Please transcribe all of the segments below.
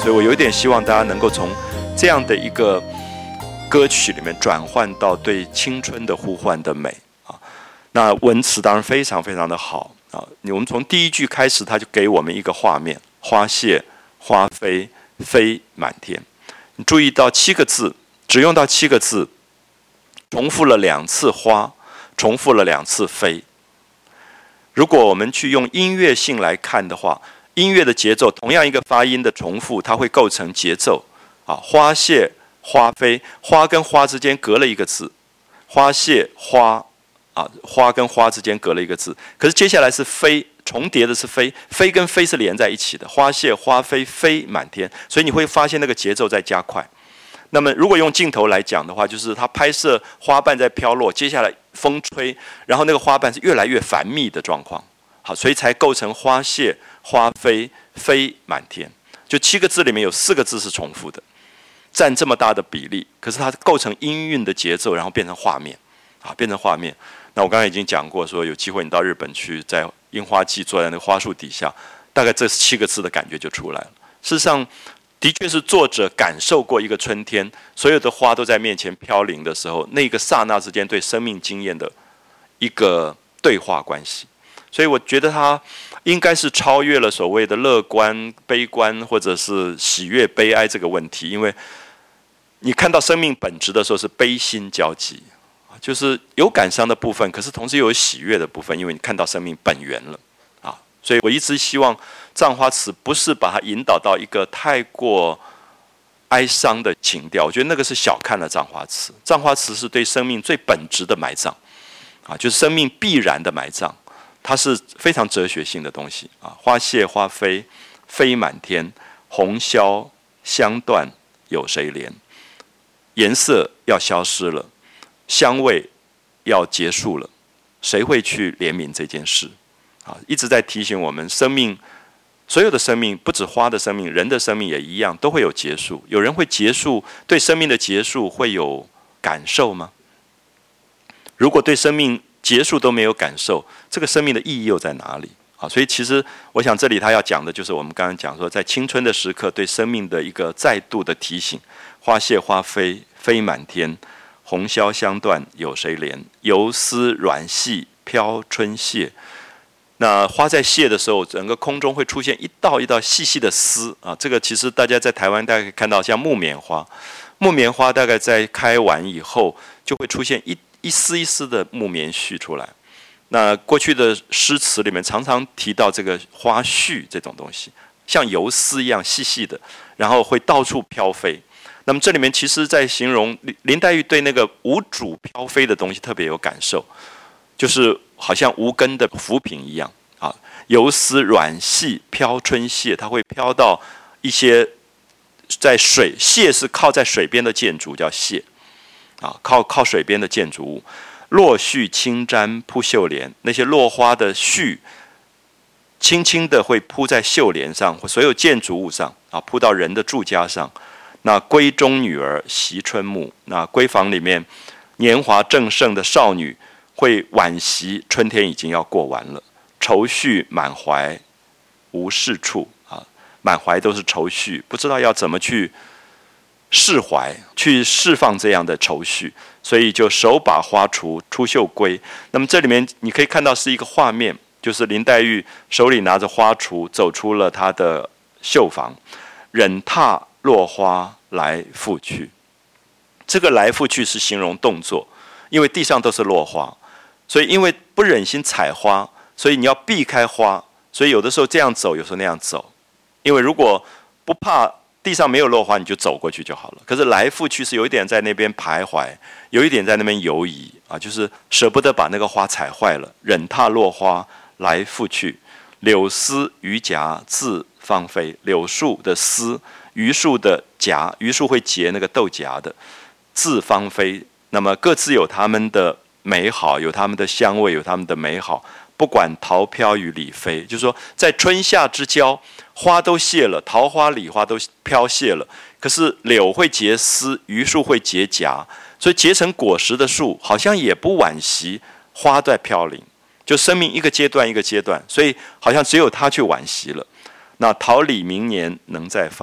所以我有一点希望大家能够从这样的一个歌曲里面转换到对青春的呼唤的美啊。那文词当然非常非常的好啊。我们从第一句开始，他就给我们一个画面：花谢花飞，飞满天。你注意到7个字，只用到7个字，重复了2次花，重复了2次飞。如果我们去用音乐性来看的话，音乐的节奏，同样一个发音的重复，它会构成节奏啊。花谢花飞，花跟花之间隔了一个字，花谢花啊，花跟花之间隔了一个字。可是接下来是飞，重叠的是飞，飞跟飞是连在一起的，花谢花飞，飞满天。所以你会发现那个节奏在加快。那么如果用镜头来讲的话，就是它拍摄花瓣在飘落，接下来风吹，然后那个花瓣是越来越繁密的状况。好，所以才构成花谢花飞，飞满天。就7个字里面有4个字是重复的，占这么大的比例，可是它构成音韵的节奏，然后变成画面，啊，变成画面。那我刚才已经讲过，说有机会你到日本去，在樱花季坐在那个花树底下，大概这7个字的感觉就出来了。事实上，的确是作者感受过一个春天，所有的花都在面前飘零的时候，那个刹那之间对生命经验的一个对话关系。所以我觉得他应该是超越了所谓的乐观、悲观，或者是喜悦、悲哀这个问题。因为你看到生命本质的时候是悲心交集，就是有感伤的部分，可是同时又有喜悦的部分，因为你看到生命本源了啊。所以我一直希望葬花词不是把它引导到一个太过哀伤的情调，我觉得那个是小看了葬花词。葬花词是对生命最本质的埋葬啊，就是生命必然的埋葬。它是非常哲学性的东西啊！花谢花飞，飞满天；红消香断，有谁怜？颜色要消失了，香味要结束了，谁会去怜悯这件事？啊，一直在提醒我们，生命，所有的生命，不止花的生命，人的生命也一样，都会有结束。有人会结束，对生命的结束会有感受吗？如果对生命结束都没有感受，这个生命的意义又在哪里？啊，所以其实我想这里他要讲的就是我们刚刚讲说，在青春的时刻对生命的一个再度的提醒。花谢花飞，飞满天；红消香断，有谁怜？游丝软细飘春谢。那花在谢的时候，整个空中会出现一道一道细细的丝啊。这个其实大家在台湾大概可以看到，像木棉花，木棉花大概在开完以后就会出现一丝一丝的木棉絮出来。那过去的诗词里面常常提到这个花絮这种东西，像游丝一样细细的，然后会到处飘飞。那么这里面其实在形容林黛玉对那个无主飘飞的东西特别有感受，就是好像无根的浮萍一样啊。游丝软细飘春谢，它会飘到一些在水，谢是靠在水边的建筑叫谢啊，靠水边的建筑物。落絮轻沾铺绣帘，那些落花的絮轻轻的会铺在绣帘上，或所有建筑物上啊，铺到人的住家上。那闺中女儿惜春暮，那闺房里面年华正盛的少女会惋惜春天已经要过完了，愁绪满怀无是处啊，满怀都是愁绪，不知道要怎么去释怀，去释放这样的愁绪，所以就手把花锄出绣归。那么这里面你可以看到是一个画面，就是林黛玉手里拿着花锄走出了她的绣房，忍踏落花来复去。这个来复去是形容动作，因为地上都是落花，所以因为不忍心踩花，所以你要避开花，所以有的时候这样走，有时候那样走。因为如果不怕地上没有落花，你就走过去就好了。可是来复去是有一点在那边徘徊，有一点在那边游移啊，就是舍不得把那个花踩坏了。忍踏落花来复去，柳丝榆荚自芳菲。柳树的丝，榆树的荚，榆树会结那个豆荚的，自芳菲。那么各自有他们的美好，有他们的香味，有他们的美好。不管桃飘与李飞，就是说在春夏之交，花都谢了，桃花李花都飘谢了，可是柳会结丝，榆树会结荚，所以结成果实的树好像也不惋惜花在飘零，就生命一个阶段一个阶段，所以好像只有它去惋惜了。那桃李明年能再发，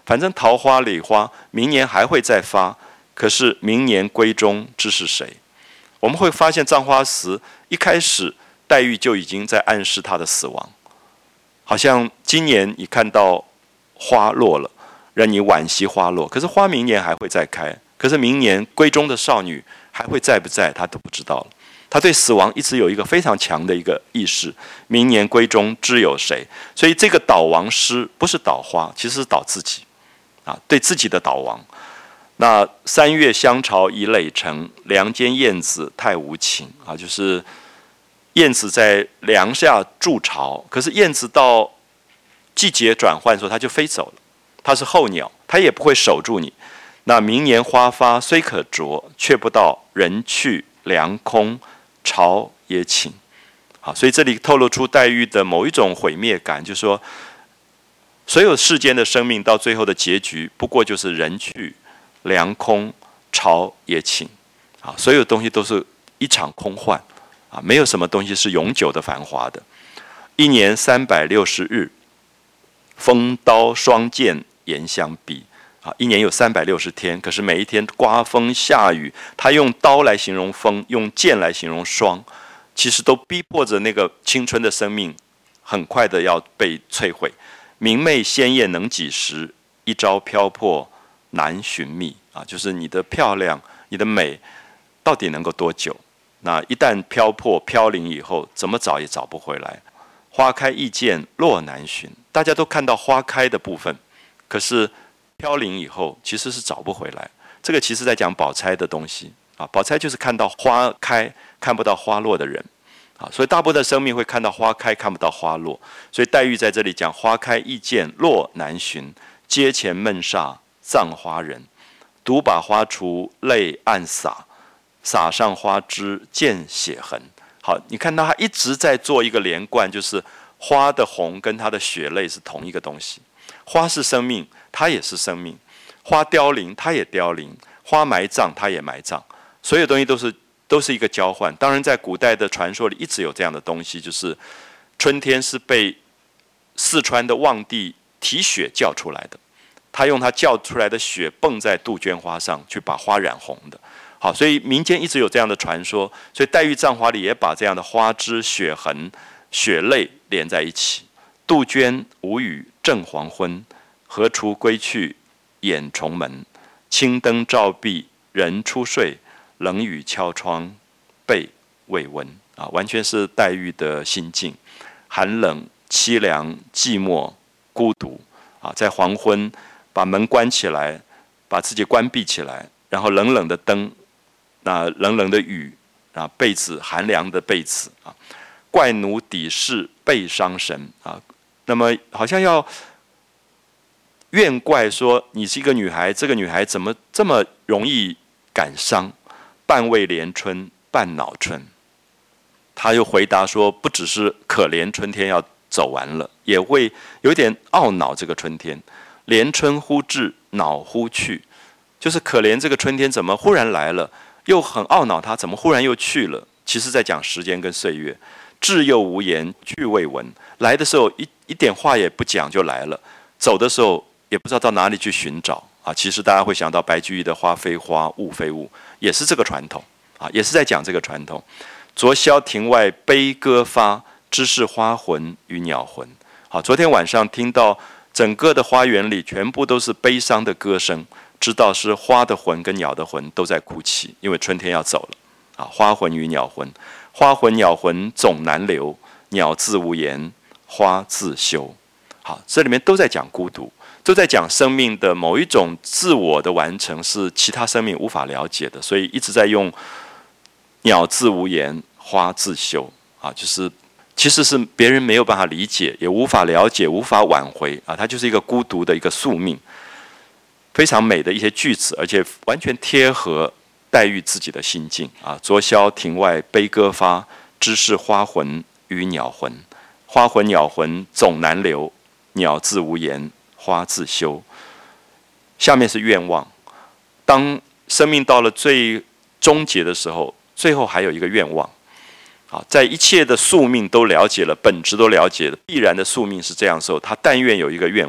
反正桃花李花明年还会再发，可是明年闺中知是谁？我们会发现葬花词一开始黛玉就已经在暗示她的死亡，好像今年你看到花落了，让你惋惜花落，可是花明年还会再开，可是明年闺中的少女还会在不在，她都不知道了。他对死亡一直有一个非常强的一个意识，明年闺中知有谁？所以这个悼亡诗不是悼花，其实是悼自己，对自己的悼亡。那三月香巢已累成，梁间燕子太无情就是燕子在梁下筑巢，可是燕子到季节转换的时候，它就飞走了。它是候鸟，它也不会守住你。那明年花发虽可啄，却不到人去梁空。巢也寝，所以这里透露出黛玉的某一种毁灭感，就是说，所有世间的生命到最后的结局，不过就是人去梁空，巢也寝，所有东西都是一场空幻，没有什么东西是永久的繁华的。一年360日，风刀霜剑严相逼。一年有360天，可是每一天刮风下雨，他用刀来形容风，用剑来形容霜，其实都逼迫着那个青春的生命很快的要被摧毁。明媚鲜艳能几时？一朝飘泊难寻觅就是你的漂亮，你的美到底能够多久？那一旦飘泊飘零以后，怎么找也找不回来。花开易见落难寻，大家都看到花开的部分，可是飘零以后其实是找不回来。这个其实在讲宝钗的东西宝钗就是看到花开看不到花落的人所以大部分的生命会看到花开看不到花落。所以黛玉在这里讲花开易见落难寻，阶前闷煞葬花人，独把花锄泪暗洒，洒上花枝见血痕。好，你看到他一直在做一个连贯，就是花的红跟他的血泪是同一个东西。花是生命，它也是生命；花凋零，它也凋零；花埋葬，它也埋葬。所有东西都是一个交换。当然，在古代的传说里，一直有这样的东西，就是春天是被四川的望帝提血叫出来的，他用他叫出来的血蹦在杜鹃花上去把花染红的。好，所以民间一直有这样的传说，所以黛玉葬花里也把这样的花枝、血痕、血泪连在一起。杜鹃无语正黄昏，荷锄归去掩重门。青灯照壁人初睡，冷雨敲窗被未温。完全是黛玉的心境，寒冷、凄凉、寂寞、孤独在黄昏把门关起来，把自己关闭起来，然后冷冷的灯，那冷冷的雨被子寒凉的被子怪奴抵视被伤神那么好像要怨怪说你是一个女孩，这个女孩怎么这么容易感伤？半为怜春半恼春。他又回答说，不只是可怜春天要走完了，也会有点懊恼这个春天。怜春忽至，恼忽去，就是可怜这个春天怎么忽然来了，又很懊恼它怎么忽然又去了。其实在讲时间跟岁月。至又无言，去未闻。来的时候一点话也不讲就来了，走的时候也不知道到哪里去寻找其实大家会想到白居易的花非花，雾非雾，也是这个传统也是在讲这个传统。昨宵庭外悲歌发，知是花魂与鸟魂。好，昨天晚上听到整个的花园里全部都是悲伤的歌声，知道是花的魂跟鸟的魂都在哭泣，因为春天要走了花魂与鸟魂。花魂鸟魂总难留，鸟自无言，花自休。好，这里面都在讲孤独，都在讲生命的某一种自我的完成是其他生命无法了解的，所以一直在用鸟自无言，花自休就是其实是别人没有办法理解，也无法了解，无法挽回它就是一个孤独的一个宿命。非常美的一些句子，而且完全贴合黛玉自己的心境昨宵庭外悲歌发，知是花魂与鸟魂。花魂鸟魂总难留，鸟自无言，花自休。下面是愿望。当生命到了最终结的时候，最后还有一个愿望在一切的宿命都了解了，本质都了解了，必然的宿命是这样的时候，他但愿有一个愿望，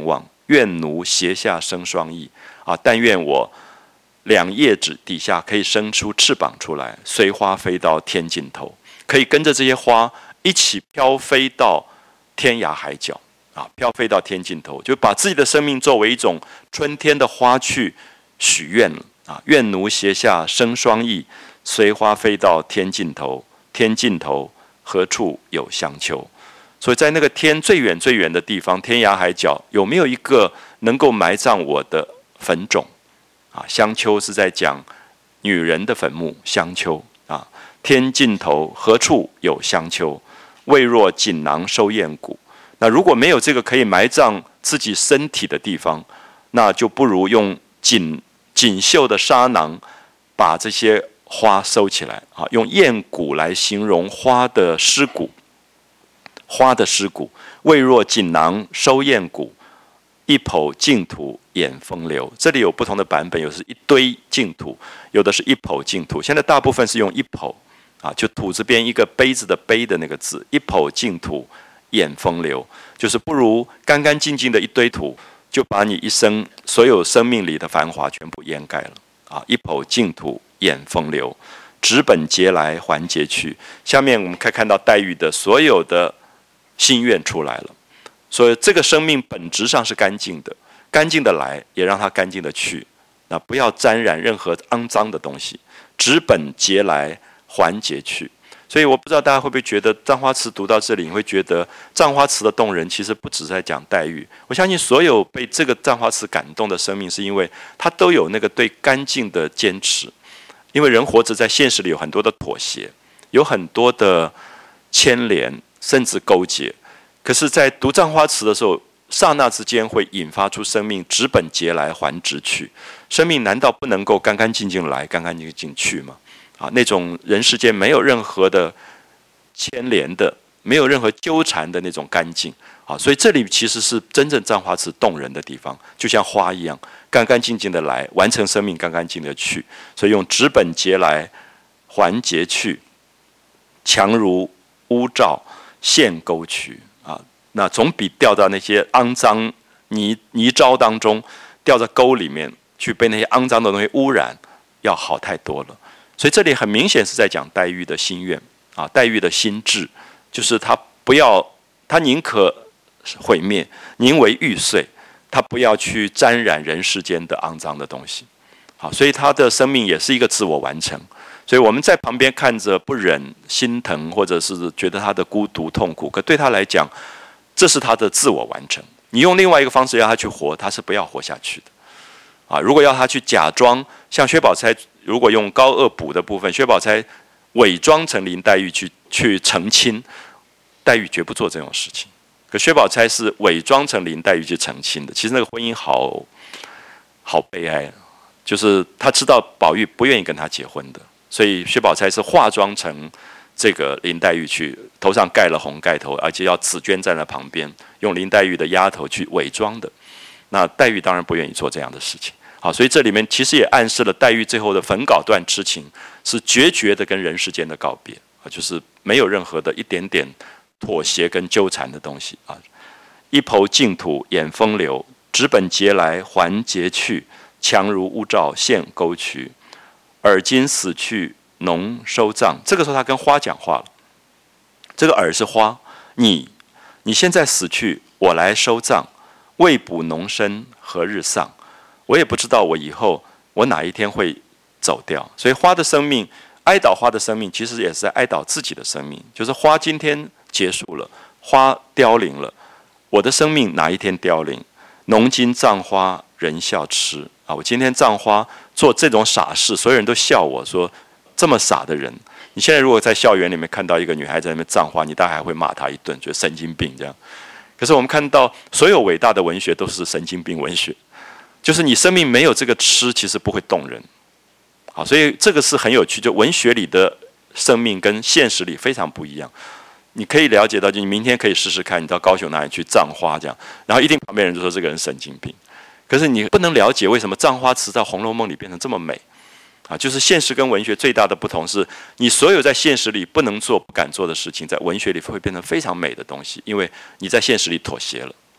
愿奴胁下生双翼啊！但愿我两叶子底下可以生出翅膀出来，随花飞到天尽头，可以跟着这些花一起飘飞到天涯海角啊！飘飞到天尽头，就把自己的生命作为一种春天的花去许愿了啊！愿奴胁下生双翼，随花飞到天尽头，天尽头何处有香丘？所以在那个天最远最远的地方，天涯海角，有没有一个能够埋葬我的坟冢啊？香丘是在讲女人的坟墓，香丘啊。天尽头何处有香丘？未若锦囊收燕骨。那如果没有这个可以埋葬自己身体的地方，那就不如用锦绣的纱囊把这些花收起来啊。用燕骨来形容花的尸骨。花的尸骨，未若锦囊收燕骨，一抔净土掩风流。这里有不同的版本，有的是一堆净土，有的是一抔净土。现在大部分是用一抔啊，就土字边一个杯子的杯的那个字，一抔净土掩风流，就是不如干干净净的一堆土，就把你一生所有生命里的繁华全部掩盖了啊！一抔净土掩风流，纸本节来还节去。下面我们可以看到黛玉的所有的心愿出来了，所以这个生命本质上是干净的，干净的来，也让它干净的去。那不要沾染任何肮脏的东西，纸本节来还节去。所以我不知道大家会不会觉得《葬花词》读到这里，你会觉得《葬花词》的动人，其实不只是在讲黛玉。我相信所有被这个《葬花词》感动的生命，是因为他都有那个对干净的坚持。因为人活着在现实里有很多的妥协，有很多的牵连，甚至勾结。可是，在读《葬花词》的时候，刹那之间会引发出生命纸本节来还纸去。生命难道不能够干干净净来，干干净净去吗？啊，那种人世间没有任何的牵连的，没有任何纠缠的那种干净啊，所以这里其实是真正《葬花词》动人的地方，就像花一样，干干净净的来，完成生命，干干净净的去。所以用纸本节来还节去，强如乌罩陷沟渠啊，那总比掉到那些肮脏泥沼当中，掉在沟里面去被那些肮脏的东西污染，要好太多了。所以这里很明显是在讲黛玉的心愿啊，黛玉的心志，就是她不要，她宁可毁灭，宁为玉碎，她不要去沾染人世间的肮脏的东西。好，所以她的生命也是一个自我完成。所以我们在旁边看着不忍心疼，或者是觉得她的孤独痛苦，可对她来讲，这是她的自我完成。你用另外一个方式要她去活，她是不要活下去的。啊，如果要她去假装，像薛宝钗，如果用高鹗补的部分，薛宝钗伪装成林黛玉去成亲，黛玉绝不做这种事情。可薛宝钗是伪装成林黛玉去成亲的，其实那个婚姻好悲哀，就是她知道宝玉不愿意跟她结婚的，所以薛宝钗是化妆成这个林黛玉去，头上盖了红盖头，而且要紫鹃站在旁边，用林黛玉的丫头去伪装的。那黛玉当然不愿意做这样的事情。好，所以这里面其实也暗示了黛玉最后的焚稿断痴情是决绝的跟人世间的告别啊，就是没有任何的一点点妥协跟纠缠的东西啊。一抔净土掩风流，纸本节来还节去，强如乌罩陷沟渠。尔今死去侬收葬，这个时候他跟花讲话了。这个尔是花，你现在死去，我来收葬，未卜侬身何日丧？我也不知道我以后我哪一天会走掉，所以花的生命，哀悼花的生命，其实也是在哀悼自己的生命。就是花今天结束了，花凋零了，我的生命哪一天凋零？侬今葬花人笑痴啊！我今天葬花做这种傻事，所有人都笑我说这么傻的人。你现在如果在校园里面看到一个女孩在那边葬花，你大概还会骂她一顿，觉得神经病这样。可是我们看到所有伟大的文学都是神经病文学。就是你生命没有这个痴，其实不会动人。好，所以这个是很有趣，就文学里的生命跟现实里非常不一样。你可以了解到，就你明天可以试试看，你到高雄哪里去葬花这样，然后一定旁边人就说这个人神经病。可是你不能了解为什么葬花词在《红楼梦》里变成这么美啊！就是现实跟文学最大的不同是，你所有在现实里不能做、不敢做的事情，在文学里会变成非常美的东西，因为你在现实里妥协了。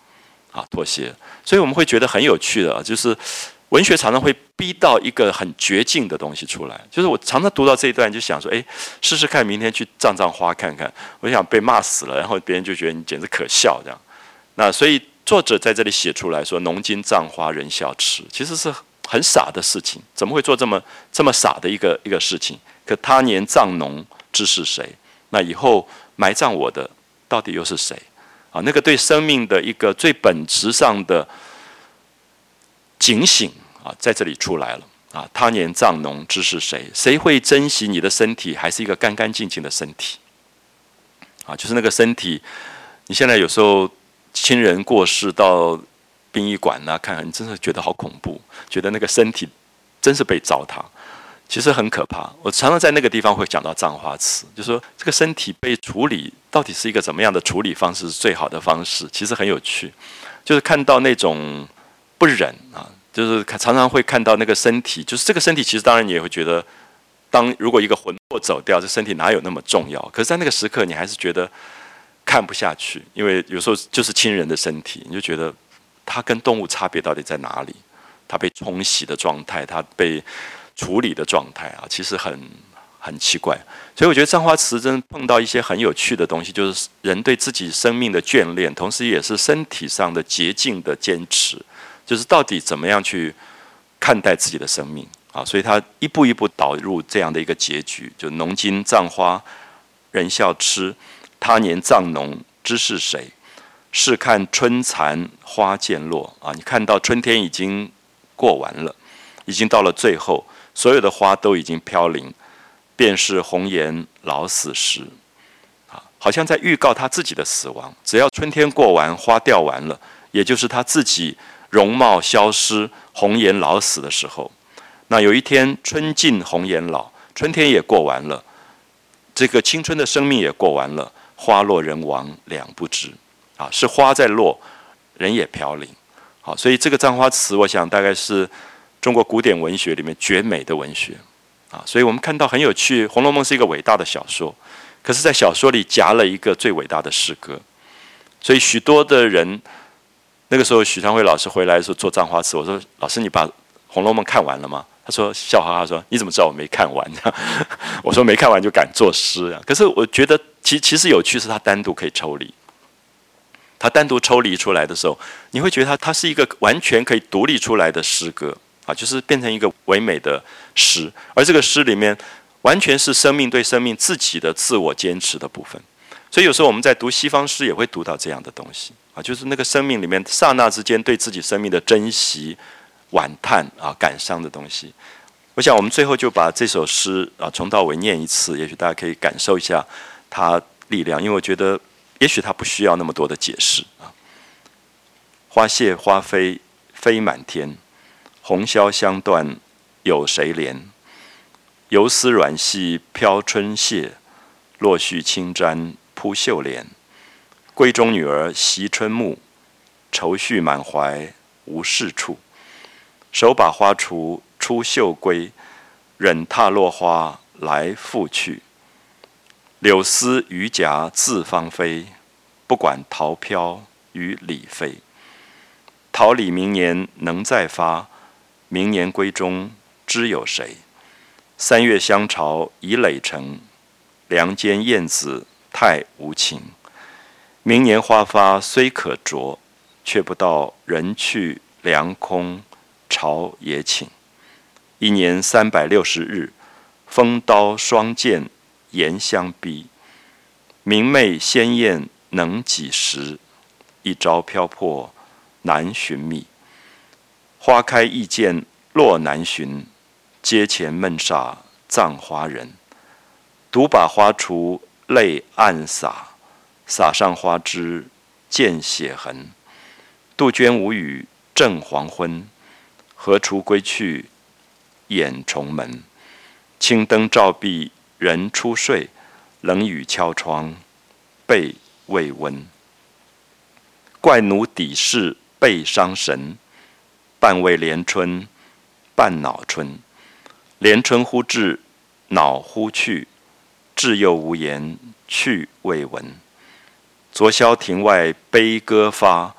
妥协。所以我们会觉得很有趣的，就是文学常常会逼到一个很绝境的东西出来。就是我常常读到这一段，就想说，试试看明天去葬花看看。我想被骂死了，然后别人就觉得你简直可笑这样。那所以作者在这里写出来说，农经葬花人笑痴，其实是很傻的事情。怎么会做这么傻的一个事情？可他年葬农知是谁？那以后埋葬我的到底又是谁？那个对生命的一个最本质上的警醒在这里出来了他年葬农知是谁？谁会珍惜你的身体，还是一个干干净净的身体？就是那个身体，你现在有时候亲人过世到殡仪馆看，你真的觉得好恐怖，觉得那个身体真是被糟蹋。其实很可怕。我常常在那个地方会讲到葬花词，就是说这个身体被处理到底是一个怎么样的处理方式是最好的方式，其实很有趣。就是看到那种不忍就是常常会看到那个身体，就是这个身体其实当然你也会觉得，如果一个魂魄走掉，这身体哪有那么重要？可是在那个时刻你还是觉得看不下去，因为有时候就是亲人的身体，你就觉得它跟动物差别到底在哪里？它被冲洗的状态，它被处理的状态其实很奇怪。所以我觉得葬花词真碰到一些很有趣的东西，就是人对自己生命的眷恋，同时也是身体上的洁净的坚持，就是到底怎么样去看待自己的生命所以他一步一步导入这样的一个结局，就农经葬花人笑痴，他年葬农知是谁？试看春残花渐落你看到春天已经过完了，已经到了最后，所有的花都已经飘零，便是红颜老死时好像在预告他自己的死亡。只要春天过完，花掉完了，也就是他自己容貌消失，红颜老死的时候。那有一天春尽红颜老，春天也过完了，这个青春的生命也过完了，花落人亡两不知是花在落，人也飘零所以这个葬花词我想大概是中国古典文学里面绝美的文学所以我们看到很有趣，《红楼梦》是一个伟大的小说，可是在小说里夹了一个最伟大的诗歌。所以许多的人，那个时候许昌辉老师回来的时候做葬花词，我说老师你把《红楼梦》看完了吗？他说笑哈哈说你怎么知道我没看完？我说没看完就敢作诗可是我觉得其实有趣是他单独可以抽离，他单独抽离出来的时候，你会觉得它是一个完全可以独立出来的诗歌就是变成一个唯美的诗，而这个诗里面完全是生命对生命自己的自我坚持的部分。所以有时候我们在读西方诗也会读到这样的东西就是那个生命里面刹那之间对自己生命的珍惜、惋叹感伤的东西。我想我们最后就把这首诗从到尾念一次，也许大家可以感受一下它力量，因为我觉得也许它不需要那么多的解释花谢花飞飞满天，红绡香断有谁怜？游丝软系飘春谢，落絮轻沾扑绣帘。闺中女儿惜春暮，愁绪满怀无事处。手把花锄出绣归，忍踏落花来复去。柳丝榆荚自芳菲，不管桃飘与李飞。桃李明年能再发，明年闺中知有谁？三月香巢已垒成，梁间燕子太无情。明年花发虽可啄，却不到人去凉空巢也寝。一年360日，风刀霜剑严相逼。明媚鲜艳能几时？一朝飘泊难寻觅。花开易见落难寻，阶前闷煞葬花人。独把花锄泪暗洒，洒上花枝见血痕。杜鹃无语正黄昏，何处归去掩重门。青灯照壁人初睡，冷雨敲窗被未温。怪奴抵视背伤神，半为连春半恼春。连春忽至恼忽去，至又无言去未闻。昨宵庭外悲歌发，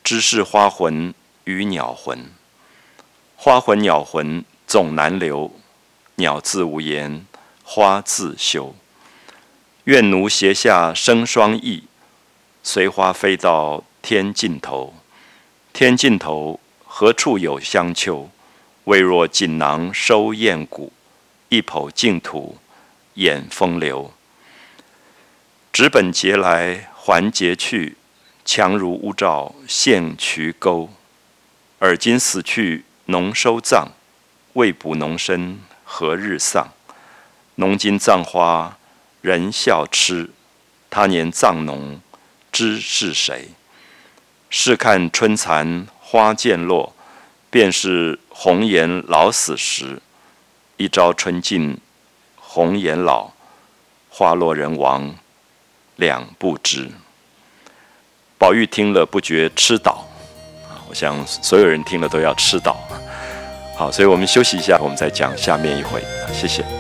知是花魂与鸟魂，花魂鸟魂总难留，鸟自无言，花自休。愿奴胁下生双翼，随花飞到天尽头。天尽头，何处有香丘？未若锦囊收雁骨，一抔净土掩风流。纸本节来还节去，强如乌罩现渠沟。尔今死去农收葬，未卜农身何日丧？农今葬花人笑痴，他年葬农知是谁？试看春残花渐落，便是红颜老死时。一朝春尽红颜老，花落人亡两不知。宝玉听了不觉痴倒，我想所有人听了都要痴倒。好，所以我们休息一下，我们再讲下面一回。谢谢。